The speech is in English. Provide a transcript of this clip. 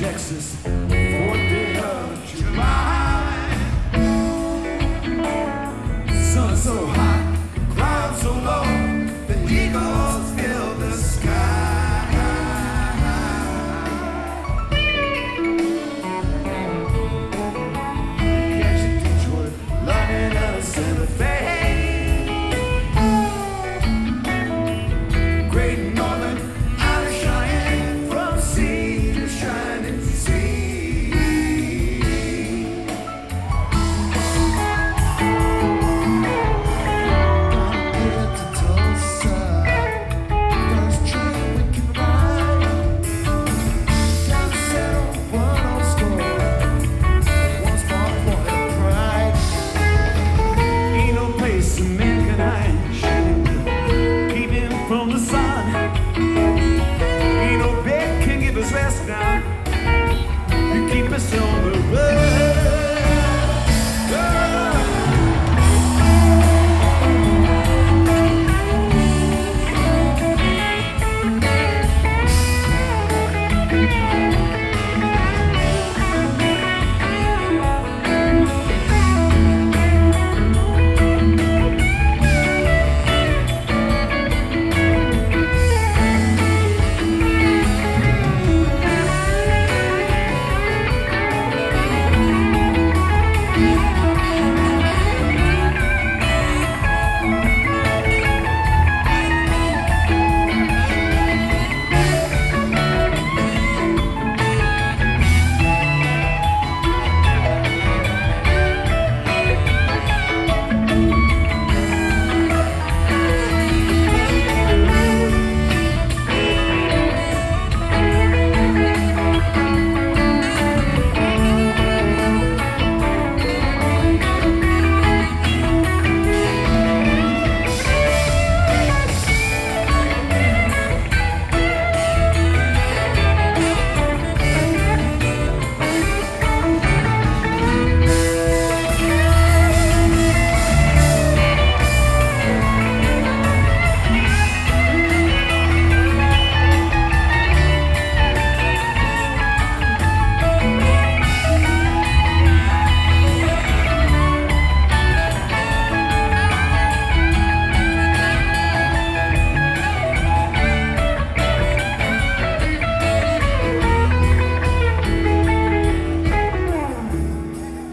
Texas, 4th day of July. Sun so hot, clouds so low, the eagles fill the sky. Catching Detroit, London, and Santa Fe. Great Northern, out of Cheyenne, from sea to shining sea. Gotta get to Tulsa, first train we can ride. Down to settle one on score, one small point of pride. Ain't no place a man can hide, keep him from the sun. Ain't no bed can give us rest now. You keep us on the road.